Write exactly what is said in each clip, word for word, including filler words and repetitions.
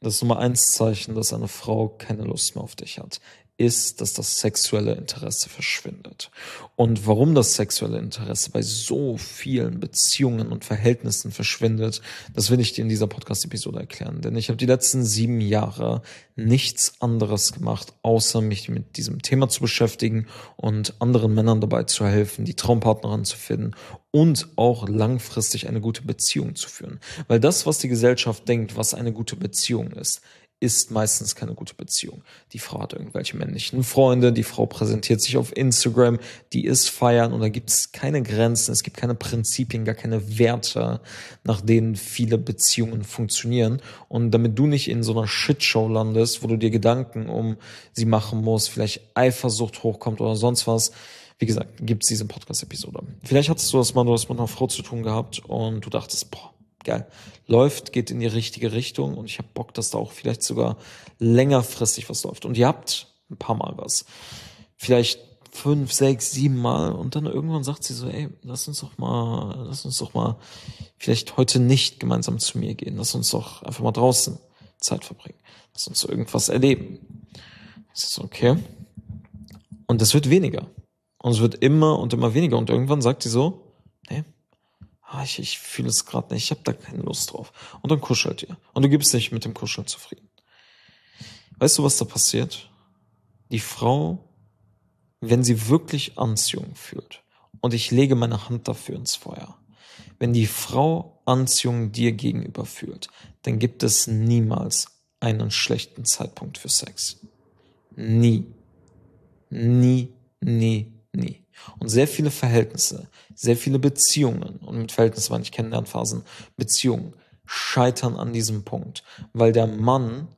Das Nummer eins Zeichen, dass eine Frau keine Lust mehr auf dich hat, ist, dass das sexuelle Interesse verschwindet. Und warum das sexuelle Interesse bei so vielen Beziehungen und Verhältnissen verschwindet, das will ich dir in dieser Podcast-Episode erklären. Denn ich habe die letzten sieben Jahre nichts anderes gemacht, außer mich mit diesem Thema zu beschäftigen und anderen Männern dabei zu helfen, die Traumpartnerin zu finden und auch langfristig eine gute Beziehung zu führen. Weil das, was die Gesellschaft denkt, was eine gute Beziehung ist, ist meistens keine gute Beziehung. Die Frau hat irgendwelche männlichen Freunde, die Frau präsentiert sich auf Instagram, die ist feiern und da gibt es keine Grenzen, es gibt keine Prinzipien, gar keine Werte, nach denen viele Beziehungen funktionieren. Und damit du nicht in so einer Shitshow landest, wo du dir Gedanken um sie machen musst, vielleicht Eifersucht hochkommt oder sonst was, wie gesagt, gibt es diese Podcast-Episode. Vielleicht hattest du das mal, du hast mit einer Frau zu tun gehabt und du dachtest, boah, geil, läuft, geht in die richtige Richtung und ich habe Bock, dass da auch vielleicht sogar längerfristig was läuft. Und ihr habt ein paar Mal was. Vielleicht fünf, sechs, sieben Mal und dann irgendwann sagt sie so, ey, lass uns doch mal, lass uns doch mal vielleicht heute nicht gemeinsam zu mir gehen. Lass uns doch einfach mal draußen Zeit verbringen. Lass uns so irgendwas erleben. Das ist okay. Und es wird weniger. Und es wird immer und immer weniger. Und irgendwann sagt sie so, nee, ah, ich, ich fühle es gerade nicht, ich habe da keine Lust drauf. Und dann kuschelt ihr. Und du gibst nicht mit dem Kuscheln zufrieden. Weißt du, was da passiert? Die Frau, wenn sie wirklich Anziehung fühlt, und ich lege meine Hand dafür ins Feuer, wenn die Frau Anziehung dir gegenüber fühlt, dann gibt es niemals einen schlechten Zeitpunkt für Sex. Nie. Nie, nie, nie. Und sehr viele Verhältnisse, sehr viele Beziehungen, und mit Verhältnissen meine ich Kennenlernphasen, Beziehungen, scheitern an diesem Punkt, weil der Mann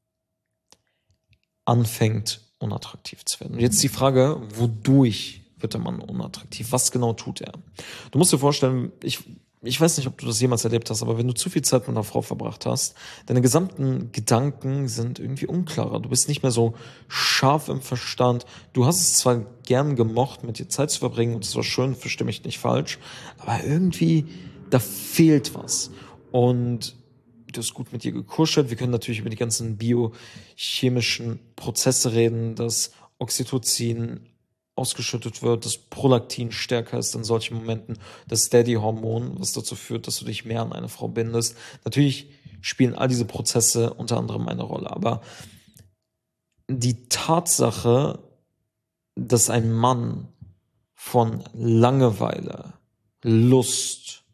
anfängt, unattraktiv zu werden. Und jetzt die Frage, wodurch wird der Mann unattraktiv? Was genau tut er? Du musst dir vorstellen, ich, ich weiß nicht, ob du das jemals erlebt hast, aber wenn du zu viel Zeit mit einer Frau verbracht hast, deine gesamten Gedanken sind irgendwie unklarer. Du bist nicht mehr so scharf im Verstand. Du hast es zwar gern gemocht, mit dir Zeit zu verbringen, und es war schön, verstehe mich nicht falsch, aber irgendwie, da fehlt was. Und du hast gut mit dir gekuschelt. Wir können natürlich über die ganzen biochemischen Prozesse reden, dass Oxytocin ausgeschüttet wird, dass Prolaktin stärker ist in solchen Momenten, das Daddy-Hormon, was dazu führt, dass du dich mehr an eine Frau bindest. Natürlich spielen all diese Prozesse unter anderem eine Rolle, aber die Tatsache, dass ein Mann von Langeweile, Lust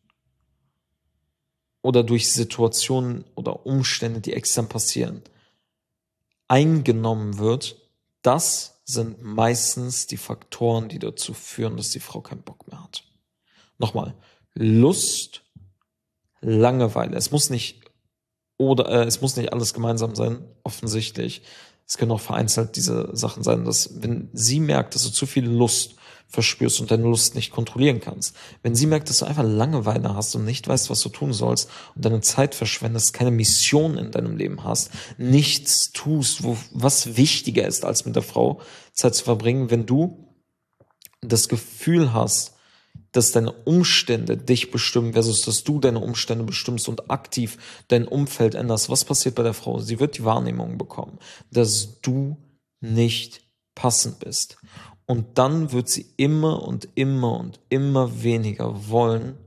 oder durch Situationen oder Umstände, die extern passieren, eingenommen wird, das sind meistens die Faktoren, die dazu führen, dass die Frau keinen Bock mehr hat. Nochmal, Lust, Langeweile. Es muss nicht oder äh, es muss nicht alles gemeinsam sein, offensichtlich. Es können auch vereinzelt diese Sachen sein, dass wenn sie merkt, dass du zu viel Lust verspürst und deine Lust nicht kontrollieren kannst, wenn sie merkt, dass du einfach Langeweile hast und nicht weißt, was du tun sollst und deine Zeit verschwendest, keine Mission in deinem Leben hast, nichts tust, wo, was wichtiger ist, als mit der Frau Zeit zu verbringen, wenn du das Gefühl hast, dass deine Umstände dich bestimmen versus dass du deine Umstände bestimmst und aktiv dein Umfeld änderst. Was passiert bei der Frau? Sie wird die Wahrnehmung bekommen, dass du nicht passend bist. Und dann wird sie immer und immer und immer weniger wollen,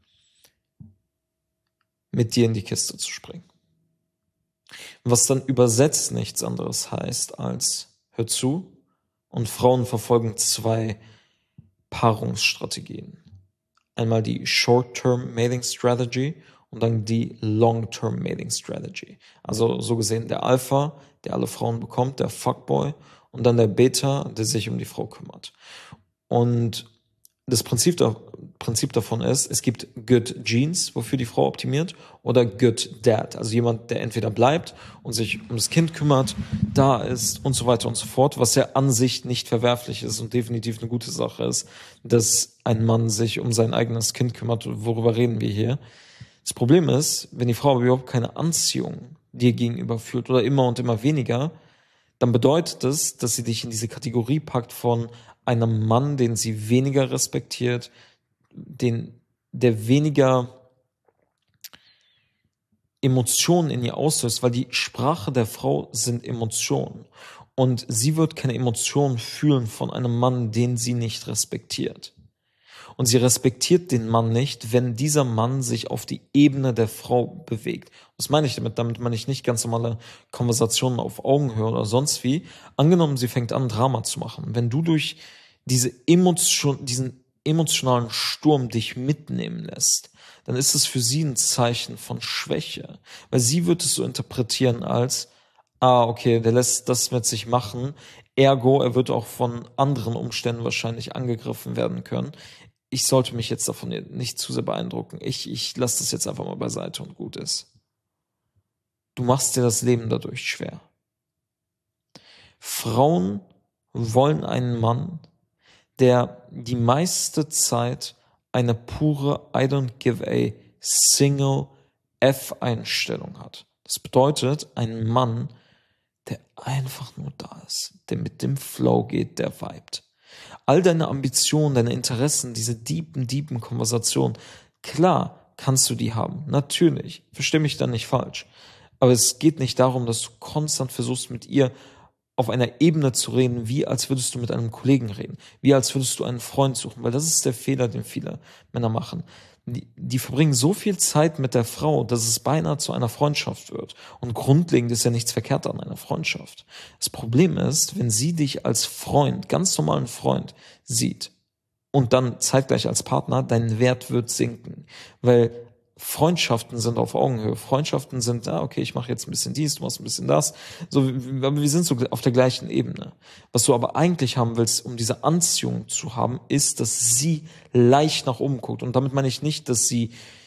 mit dir in die Kiste zu springen. Was dann übersetzt nichts anderes heißt als, hör zu, und Frauen verfolgen zwei Paarungsstrategien. Einmal die Short-Term Mating Strategy und dann die Long-Term Mating Strategy. Also so gesehen der Alpha, der alle Frauen bekommt, der Fuckboy, und dann der Beta, der sich um die Frau kümmert. Und das Prinzip, da, Prinzip davon ist, es gibt Good Genes, wofür die Frau optimiert, oder Good Dad, also jemand, der entweder bleibt und sich um das Kind kümmert, da ist und so weiter und so fort, was ja an sich nicht verwerflich ist und definitiv eine gute Sache ist, dass ein Mann sich um sein eigenes Kind kümmert. Worüber reden wir hier? Das Problem ist, wenn die Frau überhaupt keine Anziehung dir gegenüber fühlt oder immer und immer weniger, dann bedeutet das, dass sie dich in diese Kategorie packt von einem Mann, den sie weniger respektiert, den, der weniger Emotionen in ihr auslöst, weil die Sprache der Frau sind Emotionen. Und sie wird keine Emotionen fühlen von einem Mann, den sie nicht respektiert. Und sie respektiert den Mann nicht, wenn dieser Mann sich auf die Ebene der Frau bewegt. Was meine ich damit? Damit meine ich nicht ganz normale Konversationen auf Augenhöhe oder sonst wie. Angenommen, sie fängt an, Drama zu machen. Wenn du durch diese Emotion, diesen emotionalen Sturm dich mitnehmen lässt, dann ist es für sie ein Zeichen von Schwäche. Weil sie wird es so interpretieren als, ah, okay, der lässt das mit sich machen. Ergo, er wird auch von anderen Umständen wahrscheinlich angegriffen werden können. Ich sollte mich jetzt davon nicht zu sehr beeindrucken. Ich, ich lasse das jetzt einfach mal beiseite und gut ist. Du machst dir das Leben dadurch schwer. Frauen wollen einen Mann, der die meiste Zeit eine pure I don't give a single F-Einstellung hat. Das bedeutet, ein Mann, der einfach nur da ist, der mit dem Flow geht, der vibet. All deine Ambitionen, deine Interessen, diese deepen, deepen Konversationen, klar kannst du die haben, natürlich, versteh mich da nicht falsch, aber es geht nicht darum, dass du konstant versuchst, mit ihr auf einer Ebene zu reden, wie als würdest du mit einem Kollegen reden, wie als würdest du einen Freund suchen, weil das ist der Fehler, den viele Männer machen. Die, die verbringen so viel Zeit mit der Frau, dass es beinahe zu einer Freundschaft wird. Und grundlegend ist ja nichts verkehrt an einer Freundschaft. Das Problem ist, wenn sie dich als Freund, ganz normalen Freund, sieht und dann zeitgleich als Partner, dein Wert wird sinken. Weil Freundschaften sind auf Augenhöhe. Freundschaften sind, ah, okay, ich mache jetzt ein bisschen dies, du machst ein bisschen das. So, aber wir sind so auf der gleichen Ebene. Was du aber eigentlich haben willst, um diese Anziehung zu haben, ist, dass sie leicht nach oben guckt. Und damit meine ich nicht, dass sie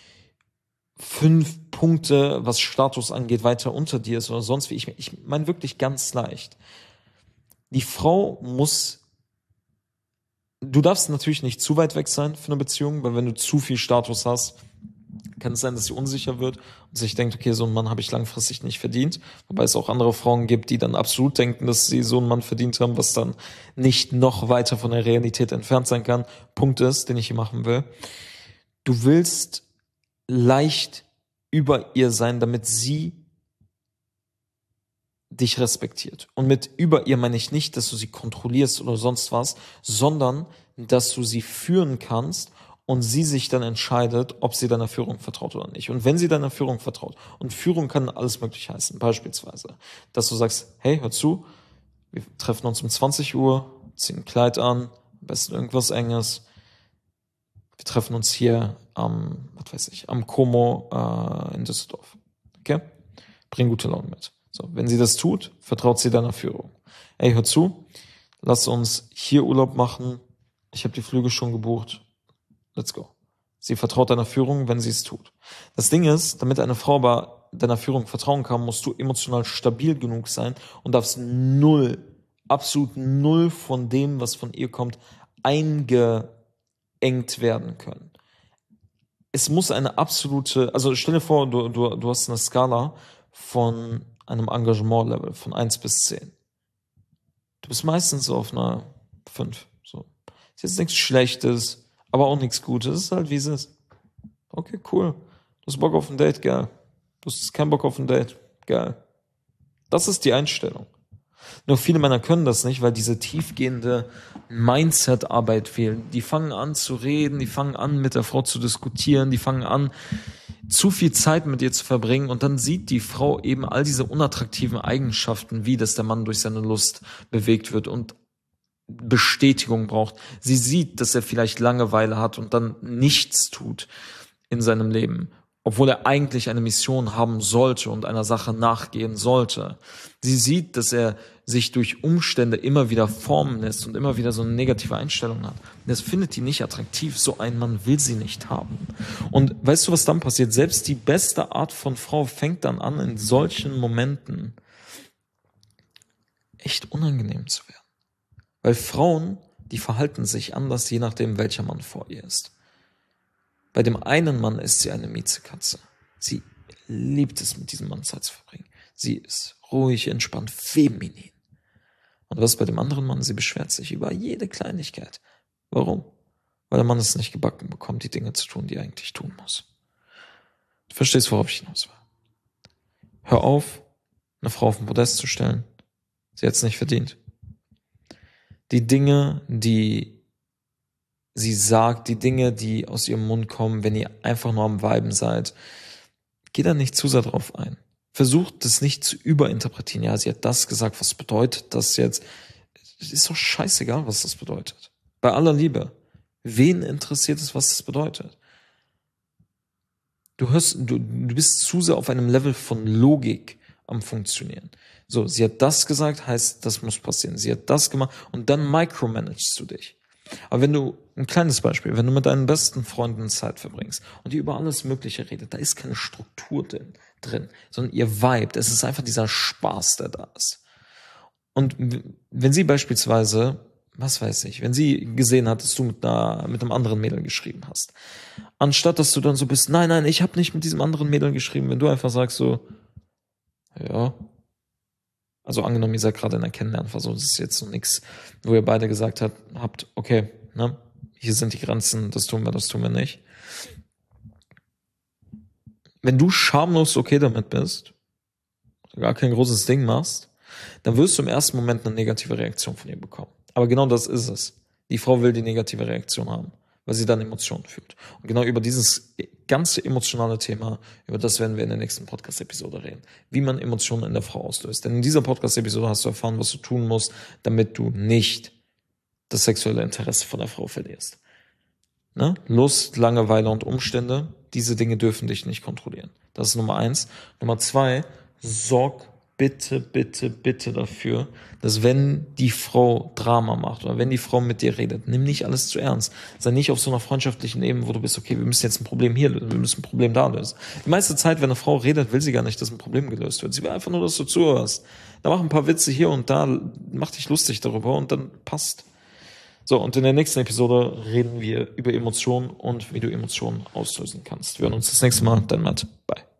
fünf Punkte, was Status angeht, weiter unter dir ist oder sonst wie. Ich, ich meine wirklich ganz leicht. Die Frau muss, du darfst natürlich nicht zu weit weg sein für eine Beziehung, weil wenn du zu viel Status hast, kann es sein, dass sie unsicher wird und sich denkt, okay, so einen Mann habe ich langfristig nicht verdient. Wobei es auch andere Frauen gibt, die dann absolut denken, dass sie so einen Mann verdient haben, was dann nicht noch weiter von der Realität entfernt sein kann. Punkt ist, den ich hier machen will. Du willst leicht über ihr sein, damit sie dich respektiert. Und mit über ihr meine ich nicht, dass du sie kontrollierst oder sonst was, sondern dass du sie führen kannst und sie sich dann entscheidet, ob sie deiner Führung vertraut oder nicht. Und wenn sie deiner Führung vertraut, und Führung kann alles möglich heißen, beispielsweise, dass du sagst, hey, hör zu, wir treffen uns um zwanzig Uhr, ziehen ein Kleid an, am besten irgendwas Enges, wir treffen uns hier am, was weiß ich, am Como äh, in Düsseldorf. Okay? Bring gute Laune mit. So, wenn sie das tut, vertraut sie deiner Führung. Hey, hör zu, lass uns hier Urlaub machen, ich habe die Flüge schon gebucht, let's go. Sie vertraut deiner Führung, wenn sie es tut. Das Ding ist, damit eine Frau aber deiner Führung vertrauen kann, musst du emotional stabil genug sein und darfst null, absolut null von dem, was von ihr kommt, eingeengt werden können. Es muss eine absolute, also stell dir vor, du, du, du hast eine Skala von einem Engagement-Level von eins bis zehn. Du bist meistens so auf einer fünf. So. Ist jetzt nichts Schlechtes, aber auch nichts Gutes. Es ist halt, wie es ist. Okay, cool. Du hast Bock auf ein Date, geil. Du hast keinen Bock auf ein Date, geil. Das ist die Einstellung. Nur viele Männer können das nicht, weil diese tiefgehende Mindset-Arbeit fehlt. Die fangen an zu reden, die fangen an mit der Frau zu diskutieren, die fangen an zu viel Zeit mit ihr zu verbringen und dann sieht die Frau eben all diese unattraktiven Eigenschaften, wie dass der Mann durch seine Lust bewegt wird und Bestätigung braucht. Sie sieht, dass er vielleicht Langeweile hat und dann nichts tut in seinem Leben, obwohl er eigentlich eine Mission haben sollte und einer Sache nachgehen sollte. Sie sieht, dass er sich durch Umstände immer wieder formen lässt und immer wieder so eine negative Einstellung hat. Das findet die nicht attraktiv. So ein Mann will sie nicht haben. Und weißt du, was dann passiert? Selbst die beste Art von Frau fängt dann an, in solchen Momenten echt unangenehm zu werden. Weil Frauen, die verhalten sich anders, je nachdem, welcher Mann vor ihr ist. Bei dem einen Mann ist sie eine Miezekatze. Sie liebt es, mit diesem Mann Zeit zu verbringen. Sie ist ruhig, entspannt, feminin. Und was bei dem anderen Mann? Sie beschwert sich über jede Kleinigkeit. Warum? Weil der Mann es nicht gebacken bekommt, die Dinge zu tun, die er eigentlich tun muss. Du verstehst, worauf ich hinaus will. Hör auf, eine Frau auf den Podest zu stellen. Sie hat es nicht verdient. Die Dinge, die sie sagt, die Dinge, die aus ihrem Mund kommen, wenn ihr einfach nur am Viben seid, geht da nicht zu sehr drauf ein. Versucht es nicht zu überinterpretieren. Ja, sie hat das gesagt, was bedeutet das jetzt? Es ist doch scheißegal, was das bedeutet. Bei aller Liebe. Wen interessiert es, was das bedeutet? Du hörst, du, du bist zu sehr auf einem Level von Logik am Funktionieren. So, sie hat das gesagt, heißt, das muss passieren. Sie hat das gemacht und dann micromanagst du dich. Aber wenn du, ein kleines Beispiel, wenn du mit deinen besten Freunden Zeit verbringst und ihr über alles Mögliche redet, da ist keine Struktur drin, drin, sondern ihr vibet, es ist einfach dieser Spaß, der da ist. Und wenn sie beispielsweise, was weiß ich, wenn sie gesehen hat, dass du mit einer, mit einem anderen Mädel geschrieben hast, anstatt dass du dann so bist, nein, nein, ich habe nicht mit diesem anderen Mädel geschrieben, wenn du einfach sagst so, ja, also angenommen, ihr seid gerade in der Kennenlernphase, das ist jetzt so nichts, wo ihr beide gesagt habt, habt, okay, ne, hier sind die Grenzen, das tun wir, das tun wir nicht. Wenn du schamlos okay damit bist, gar kein großes Ding machst, dann wirst du im ersten Moment eine negative Reaktion von ihr bekommen. Aber genau das ist es. Die Frau will die negative Reaktion haben, weil sie dann Emotionen fühlt. Und genau über dieses ganze emotionale Thema, über das werden wir in der nächsten Podcast-Episode reden. Wie man Emotionen in der Frau auslöst. Denn in dieser Podcast-Episode hast du erfahren, was du tun musst, damit du nicht das sexuelle Interesse von der Frau verlierst. Ne? Lust, Langeweile und Umstände, diese Dinge dürfen dich nicht kontrollieren. Das ist Nummer eins. Nummer zwei, sorg bitte, bitte, bitte dafür, dass wenn die Frau Drama macht oder wenn die Frau mit dir redet, nimm nicht alles zu ernst. Sei nicht auf so einer freundschaftlichen Ebene, wo du bist, okay, wir müssen jetzt ein Problem hier lösen, wir müssen ein Problem da lösen. Die meiste Zeit, wenn eine Frau redet, will sie gar nicht, dass ein Problem gelöst wird. Sie will einfach nur, dass du zuhörst. Da mach ein paar Witze hier und da, mach dich lustig darüber und dann passt. So, und in der nächsten Episode reden wir über Emotionen und wie du Emotionen auslösen kannst. Wir hören uns das nächste Mal, dann Matt. Bye.